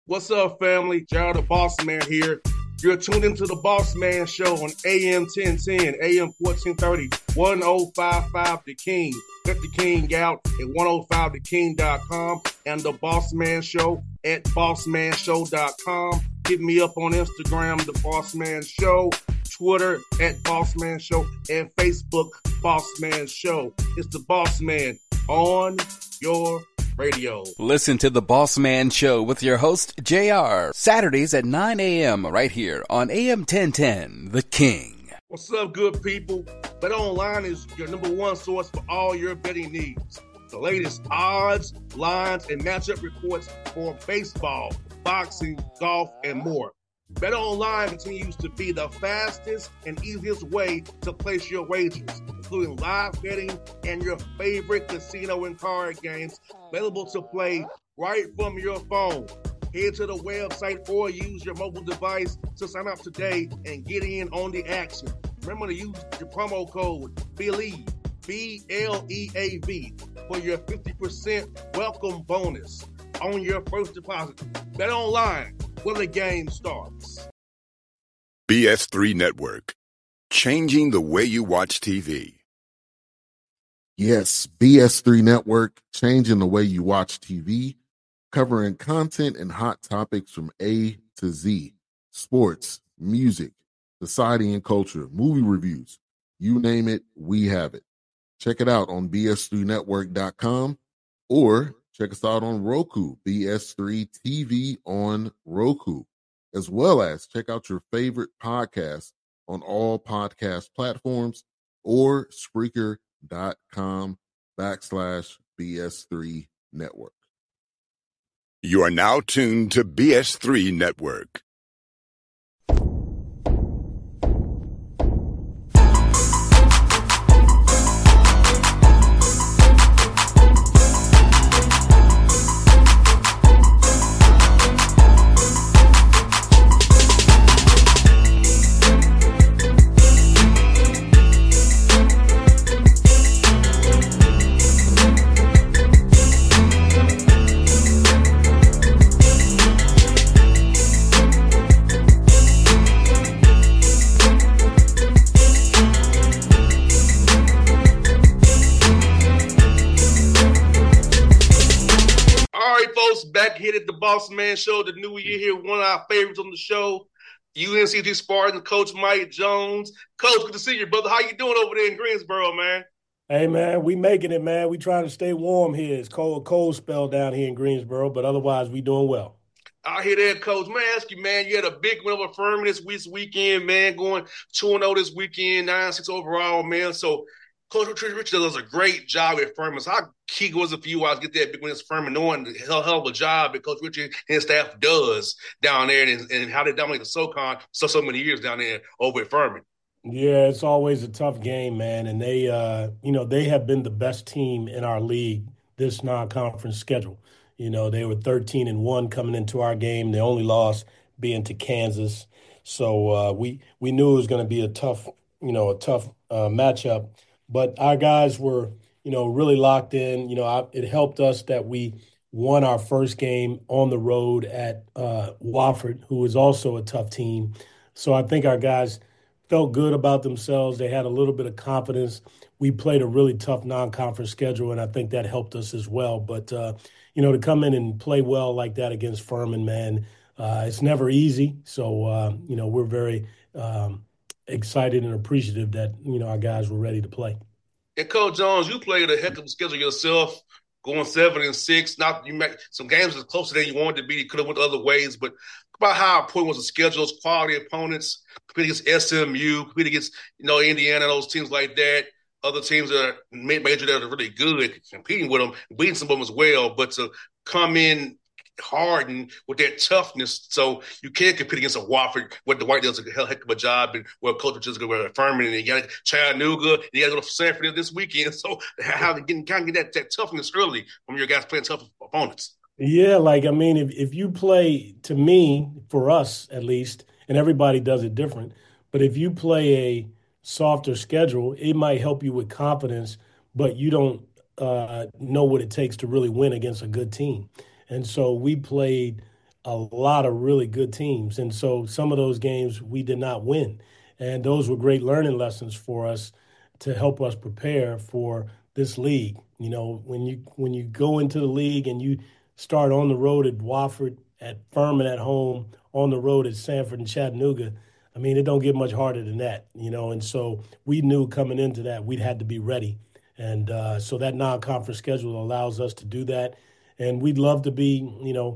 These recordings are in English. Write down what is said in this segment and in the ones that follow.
What's up, family? Gerald the Boss Man here. You're tuned into the Boss Man Show on AM 1010, AM 1430, 1055 The King. Let the King out at 105theking.com and the Boss Man Show at bossmanshow.com. Hit me up on Instagram, The Boss Man Show, Twitter at Boss Man Show, and Facebook, Boss Man Show. It's the Boss Man on your radio. Listen to the Boss Man Show with your host, JR, Saturdays at 9 a.m. right here on AM 1010, The King. What's up, good people? BetOnline is your number one source for all your betting needs. The latest odds, lines, and matchup reports for baseball, boxing, golf, and more. BetOnline continues to be the fastest and easiest way to place your wagers, including live betting and your favorite casino and card games available to play right from your phone. Head to the website or use your mobile device to sign up today and get in on the action. Remember to use your promo code BELIEVE, BLEAV, for your 50% welcome bonus on your first deposit. BetOnline, where the game starts. BS3 Network, changing the way you watch TV. Yes, BS3 Network, changing the way you watch TV, covering content and hot topics from A to Z, sports, music, society and culture, movie reviews, you name it, we have it. Check it out on bs3network.com or check us out on Roku, BS3 TV on Roku, as well as check out your favorite podcasts on all podcast platforms or Spreaker.com/BS3 Network. You are now tuned to BS3 Network. Back here at the Boss Man Show, the new year here, one of our favorites on the show, UNCG Spartan, Coach Mike Jones. Coach, good to see you, brother. How you doing over there in Greensboro, man? Hey, man, we making it, man. We trying to stay warm here. It's cold spell down here in Greensboro, but otherwise we doing well. I hear that, Coach. Man, I ask you, man, you had a big win over Furman this weekend, man, going 2-0 this weekend, 9-6 overall, man. So Coach Richard does a great job at Furman. So how key was it for you guys to get that big win against Furman, knowing the hell of a job that Coach Richard and his staff does down there and how they dominate the SoCon so many years down there over at Furman? Yeah, it's always a tough game, man. And they, they have been the best team in our league this non-conference schedule. You know, they were 13-1 coming into our game. The only loss being to Kansas. So we knew it was going to be a tough matchup. But our guys were, really locked in. It helped us that we won our first game on the road at Wofford, who is also a tough team. So I think our guys felt good about themselves. They had a little bit of confidence. We played a really tough non-conference schedule, and I think that helped us as well. But, to come in and play well like that against Furman, man, it's never easy. So, we're very excited and appreciative that, our guys were ready to play. And Coach Jones, you played a heck of a schedule yourself, going 7-6. Not you make some games as closer than you wanted to be. You could have went other ways, but about how important was the schedule, those quality opponents, competing against SMU, competing against Indiana, those teams like that. Other teams that are major that are really good, competing with them, beating some of them as well. But to come in hardened with that toughness, so you can't compete against a Wofford where the White does a heck of a job, and where Coach just going to Furman, and you got Chattanooga, and you got to go to Sanford this weekend. So how to get that toughness early from your guys playing tough opponents. Yeah, if you play, to me, for us at least, and everybody does it different, but if you play a softer schedule, it might help you with confidence, but you don't know what it takes to really win against a good team. And so we played a lot of really good teams. And so some of those games we did not win. And those were great learning lessons for us to help us prepare for this league. You know, when you go into the league and you start on the road at Wofford, at Furman at home, on the road at Sanford and Chattanooga, I mean, it don't get much harder than that, you know. And so we knew coming into that we'd had to be ready. And so that non-conference schedule allows us to do that. And we'd love to be,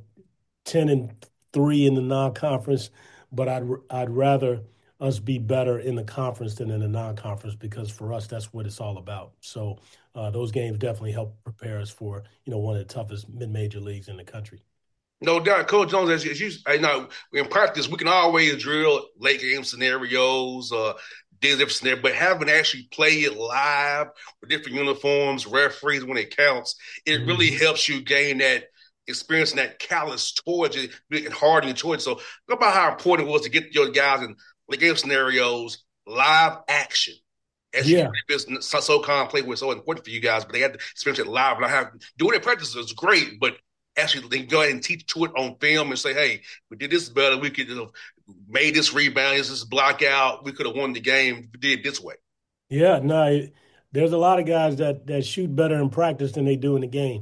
10-3 in the non-conference, but I'd rather us be better in the conference than in the non-conference because for us that's what it's all about. So those games definitely help prepare us for one of the toughest mid-major leagues in the country. No doubt, Coach Jones, as you know, in practice, we can always drill late game scenarios, different scenarios, but having actually played it live with different uniforms, referees when it counts, it really helps you gain that experience and that callous towards it and hardening towards it. So, think about how important it was to get your guys in late game scenarios, live action. As Yeah. SoCon play was so important for you guys, but they had to experience it live. And I have doing it in practice is great, but actually they go ahead and teach to it on film and say, hey, we did this better. We could have made this rebound, this block out. We could have won the game if we did it this way. Yeah, no, there's a lot of guys that shoot better in practice than they do in the game.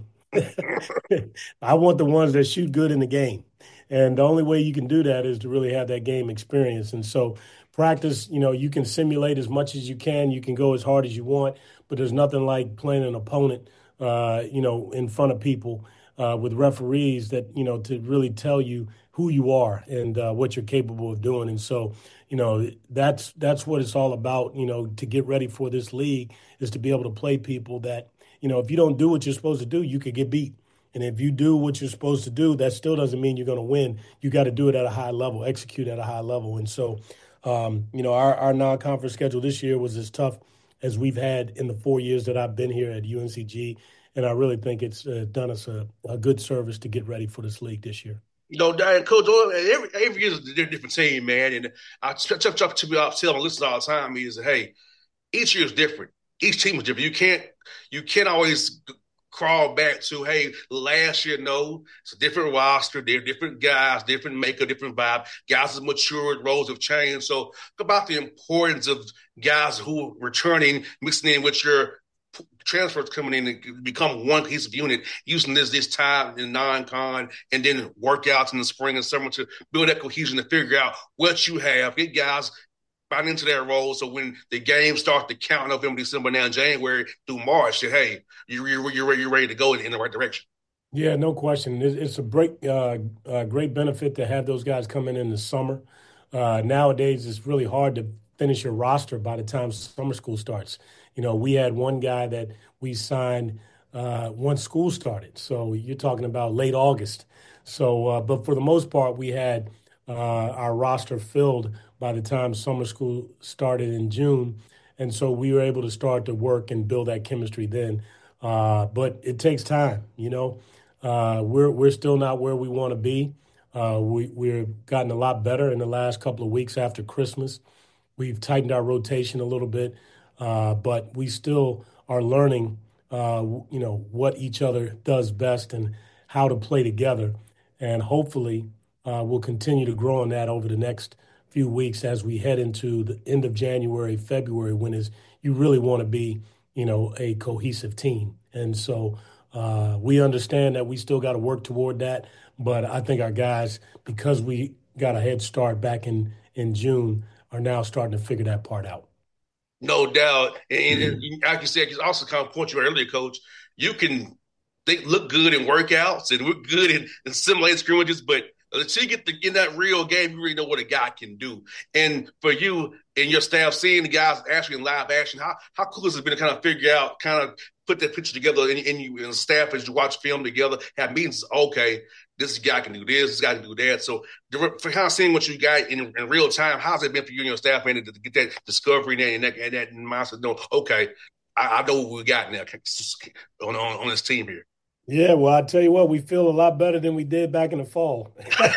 I want the ones that shoot good in the game. And the only way you can do that is to really have that game experience. And so practice, you can simulate as much as you can. You can go as hard as you want, but there's nothing like playing an opponent, in front of people with referees that, to really tell you who you are and what you're capable of doing. And so, that's what it's all about, to get ready for this league is to be able to play people that, if you don't do what you're supposed to do, you could get beat. And if you do what you're supposed to do, that still doesn't mean you're going to win. You got to do it at a high level, execute at a high level. And so, our non-conference schedule this year was as tough as we've had in the 4 years that I've been here at UNCG. And I really think it's done us a good service to get ready for this league this year. Diane, Coach, every year is a different team, man. And I tell my listeners all the time is, hey, each year is different. Each team is different. You can't always crawl back to, hey, last year, no, it's a different roster. They're different guys, different makeup, different vibe. Guys have matured, roles have changed. So about the importance of guys who are returning, mixing in with your transfers coming in and become one cohesive unit, using this time in non-con and then workouts in the spring and summer to build that cohesion to figure out what you have. Get guys find into that role. So when the games start to count November, December, now January through March, say, hey, you're ready to go in the right direction. Yeah, no question. It's a great benefit to have those guys come in the summer. Nowadays, it's really hard to finish your roster by the time summer school starts. We had one guy that we signed once school started. So you're talking about late August. So, but for the most part, we had our roster filled by the time summer school started in June. And so we were able to start to work and build that chemistry then. But it takes time, we're still not where we want to be. We've gotten a lot better in the last couple of weeks after Christmas. We've tightened our rotation a little bit, but we still are learning, what each other does best and how to play together. And hopefully we'll continue to grow on that over the next few weeks as we head into the end of January, February, when you really want to be, a cohesive team. And so we understand that we still got to work toward that. But I think our guys, because we got a head start back in June, are now starting to figure that part out. No doubt. And like you said, also kind of point you earlier, Coach, you can look good in workouts and look good in simulated scrimmages, but until you get in that real game, you really know what a guy can do. And for you and your staff, seeing the guys actually in live action, how cool has it been to kind of figure out, kind of put that picture together and you and the staff as you watch film together, have meetings, okay, this guy can do this guy can do that. So for kind of seeing what you got in real time, how's it been for you and your staff, man, to get that discovery and that mindset, know, okay, I know what we got now on this team here. Yeah, well, I tell you what, we feel a lot better than we did back in the fall.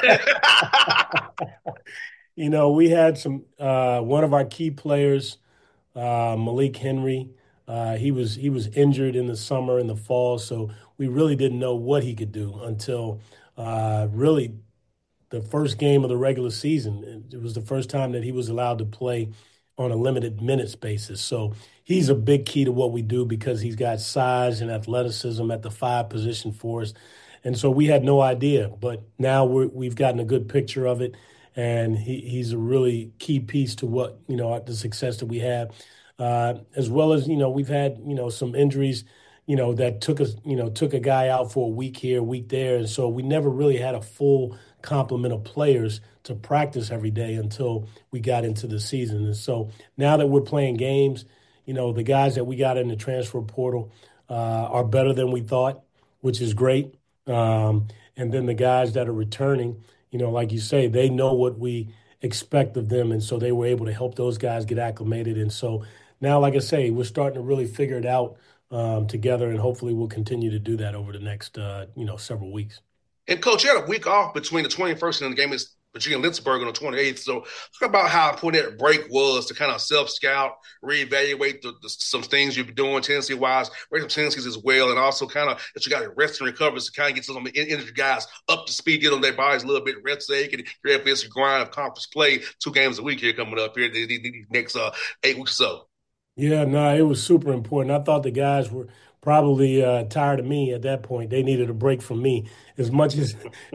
We had one of our key players, Malik Henry. He was injured in the summer and the fall, so we really didn't know what he could do until really the first game of the regular season. It was the first time that he was allowed to play on a limited minutes basis. So he's a big key to what we do because he's got size and athleticism at the 5 position for us. And so we had no idea, but now we've gotten a good picture of it, and he's a really key piece to what, the success that we have. As well as, we've had, some injuries, that took a guy out for a week here, a week there. And so we never really had a full complement of players to practice every day until we got into the season. And so now that we're playing games, the guys that we got in the transfer portal are better than we thought, which is great. And then the guys that are returning, like you say, they know what we expect of them. And so they were able to help those guys get acclimated. And so now, like I say, we're starting to really figure it out together, and hopefully we'll continue to do that over the next, several weeks. And, Coach, you had a week off between the 21st and the game is Virginia Lynchburg on the 28th. So talk about how important that break was to kind of self-scout, reevaluate some things you've been doing Tennessee-wise, rate some tendencies as well, and also kind of that you got to rest and recover to kind of get some of the energy guys up to speed, get on their bodies a little bit, rest so they can get this grind of conference play 2 games a week here coming up here the next 8 weeks or so. Yeah, no, it was super important. I thought the guys were probably tired of me at that point. They needed a break from me as much as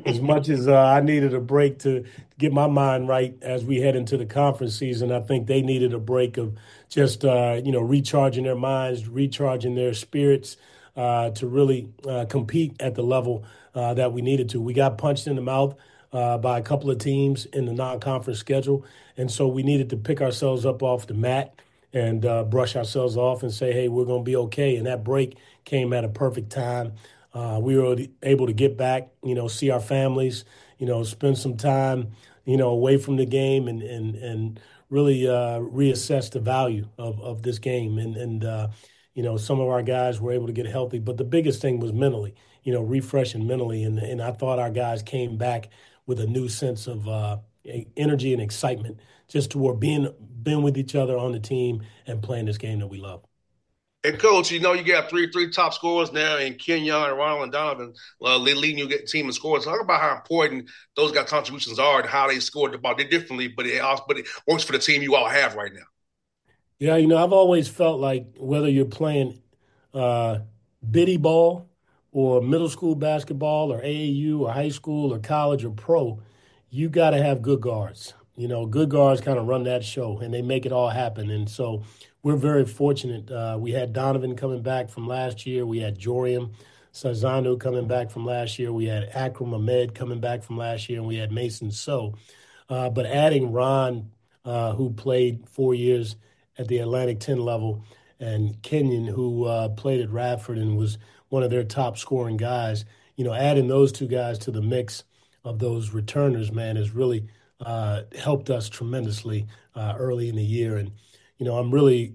I needed a break to get my mind right as we head into the conference season. I think they needed a break of just recharging their minds, recharging their spirits to really compete at the level that we needed to. We got punched in the mouth by a couple of teams in the non-conference schedule, and so we needed to pick ourselves up off the mat and brush ourselves off and say, hey, we're going to be okay. And that break came at a perfect time. We were able to get back, see our families, spend some time, away from the game and really reassess the value of this game. And some of our guys were able to get healthy. But the biggest thing was mentally, refreshing mentally. And I thought our guys came back with a new sense of energy and excitement just toward being with each other on the team and playing this game that we love. And, Coach, you got three top scorers now in Kenyon and Ronald and Donovan leading you get team in scores. Talk about how important those guys' contributions are and how they scored the ball. They're differently, but it works for the team you all have right now. Yeah, I've always felt like whether you're playing biddy ball or middle school basketball or AAU or high school or college or pro, you got to have good guards. Good guards kind of run that show, and they make it all happen. And so we're very fortunate. We had Donovan coming back from last year. We had Jorium Sazanu coming back from last year. We had Akram Ahmed coming back from last year, and we had Mason So. But adding Ron, who played 4 years at the Atlantic 10 level, and Kenyon, who played at Radford and was one of their top scoring guys, adding those 2 guys to the mix of those returners, man, has really helped us tremendously early in the year. And, I'm really,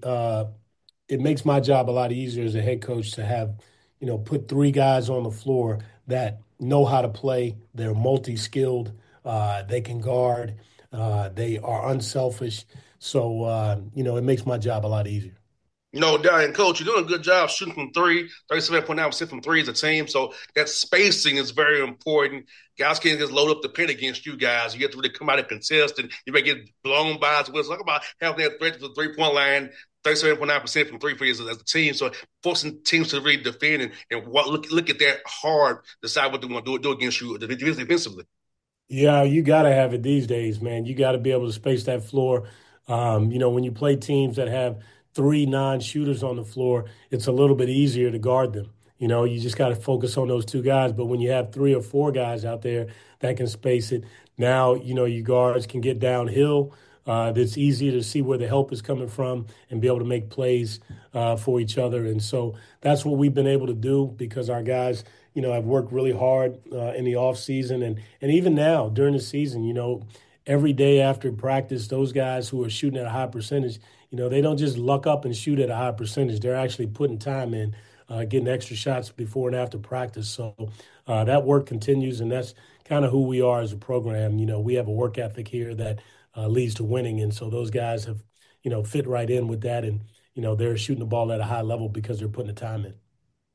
it makes my job a lot easier as a head coach to have, put 3 guys on the floor that know how to play. They're multi-skilled. They can guard. They are unselfish. So, it makes my job a lot easier. And Coach, you're doing a good job shooting from 3, 37.9% from 3 as a team. So that spacing is very important. Guys can't just load up the pin against you guys. You have to really come out and contest, and you may get blown by as well. So talk about having that threat to the 3-point line, 37.9% from 3 as a team. So forcing teams to really defend and look at that hard, decide what they want to do against you defensively. Yeah, you got to have it these days, man. You got to be able to space that floor. When you play teams that have 3 non-shooters on the floor, it's a little bit easier to guard them. You just got to focus on those 2 guys. But when you have 3 or 4 guys out there that can space it, now, your guards can get downhill. It's easier to see where the help is coming from and be able to make plays for each other. And so that's what we've been able to do because our guys, have worked really hard in the off season and even now during the season, every day after practice, those guys who are shooting at a high percentage, they don't just luck up and shoot at a high percentage. They're actually putting time in, getting extra shots before and after practice. So that work continues, and that's kind of who we are as a program. We have a work ethic here that leads to winning, and so those guys have, fit right in with that, and they're shooting the ball at a high level because they're putting the time in.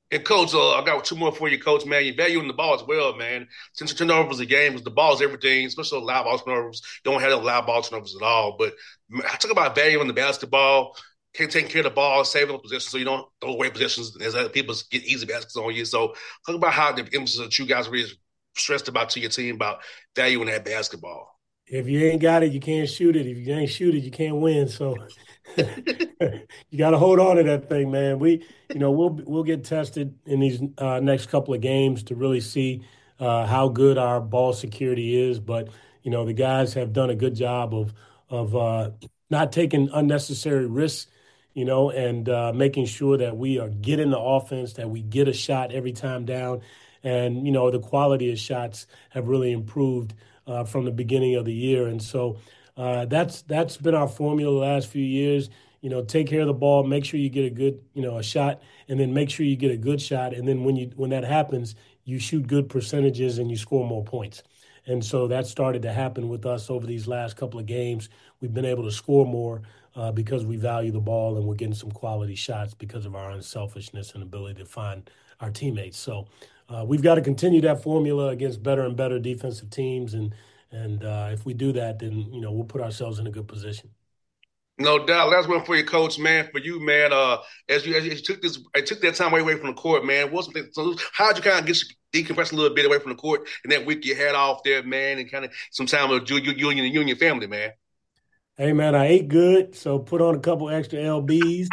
And, Coach, I got two more for you, Coach, man. You're valuing the ball as well, man. Since turnovers a game, because the ball is everything, especially loud ball turnovers. You don't have no loud ball turnovers at all. But I talk about valuing the basketball, taking care of the ball, saving the possessions so you don't throw away possessions as other people get easy baskets on you. So talk about how the emphasis that you guys really stressed about to your team about valuing that basketball. If you ain't got it, you can't shoot it. If you ain't shoot it, you can't win. So you got to hold on to that thing, man. We'll get tested in these next couple of games to really see how good our ball security is. But the guys have done a good job of not taking unnecessary risks, and making sure that we are getting the offense, that we get a shot every time down, and the quality of shots have really improved from the beginning of the year. And so that's been our formula the last few years. Take care of the ball, make sure you get a good, a shot, and then make sure you get a good shot. And then when that happens, you shoot good percentages and you score more points. And so that started to happen with us over these last couple of games. We've been able to score more because we value the ball and we're getting some quality shots because of our unselfishness and ability to find our teammates. So we've got to continue that formula against better and better defensive teams, and if we do that, then we'll put ourselves in a good position. No doubt. Last one for you, Coach, man. For you, man. As you took that time away from the court, man. How did you kind of decompress a little bit away from the court in that week you had off there, man, and kind of some time with you and your family, man? Hey, man, I ate good, so put on a couple extra LBs.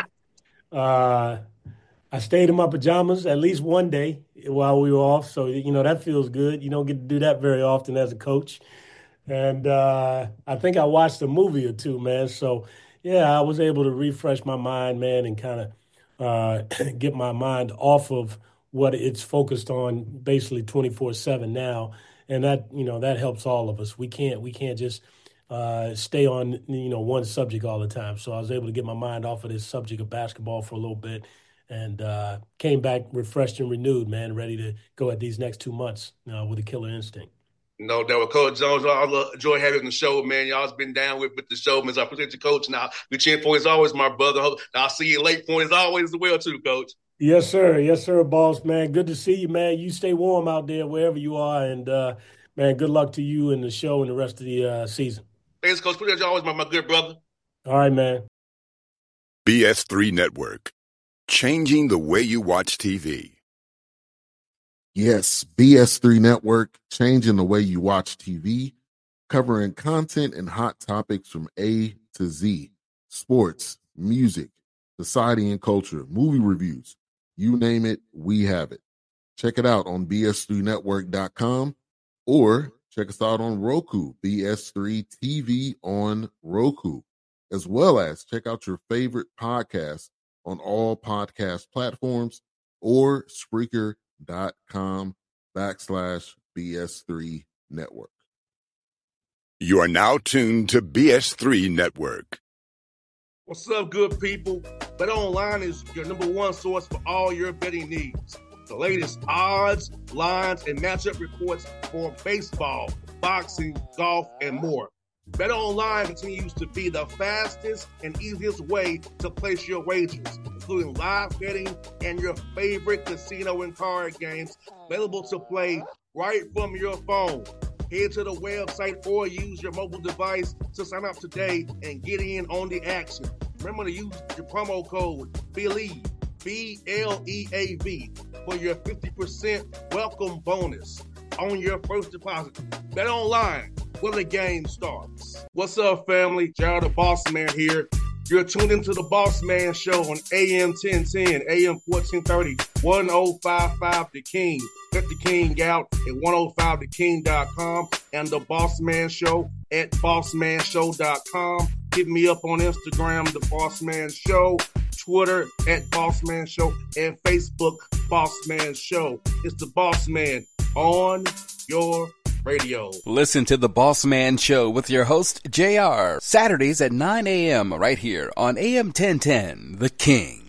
I stayed in my pajamas at least one day while we were off, so that feels good. You don't get to do that very often as a coach. And I think I watched a movie or two, man. So, yeah, I was able to refresh my mind, man, and kind of get my mind off of what it's focused on basically 24/7 now. And that helps all of us. We can't just stay on, one subject all the time. So I was able to get my mind off of this subject of basketball for a little bit and came back refreshed and renewed, man, ready to go at these next 2 months with a killer instinct. No doubt. Coach Jones, I enjoy having you on the show, man. Y'all's been down with the show, man. So I appreciate you, Coach. Now, we cheering for you as always, my brother. I'll see you late point as always as well, too, Coach. Yes, sir. Yes, sir, boss, man. Good to see you, man. You stay warm out there wherever you are. And, man, good luck to you and the show and the rest of the season. Thanks, Coach. Appreciate you always, my good brother. All right, man. BS3 Network. Changing the way you watch TV. Yes, BS3 Network, changing the way you watch TV, covering content and hot topics from A to Z, sports, music, society and culture, movie reviews, you name it, we have it. Check it out on bs3network.com or check us out on Roku, BS3 TV on Roku, as well as check out your favorite podcast on all podcast platforms or Spreaker.com/BS3 Network. You are now tuned to BS3 Network. What's up, good people? BetOnline is your number one source for all your betting needs. The latest odds, lines, and matchup reports for baseball, boxing, golf, and more. BetOnline continues to be the fastest and easiest way to place your wagers, including live betting and your favorite casino and card games available to play right from your phone. Head to the website or use your mobile device to sign up today and get in on the action. Remember to use your promo code BELIEVE, BLEAV, for your 50% welcome bonus on your first deposit. BetOnline, where the game starts. What's up, family? Gerald the Boss Man here. You're tuned into the Boss Man Show on AM 1010, AM 1430, 1055 The King. Let the King out at 105theking.com and the Boss Man Show at bossmanshow.com. Hit me up on Instagram, The Boss Man Show, Twitter at Boss Man Show, and Facebook, Boss Man Show. It's the Boss Man on your radio. Listen to The Boss Man Show with your host, JR, Saturdays at 9 a.m. right here on AM 1010, The King.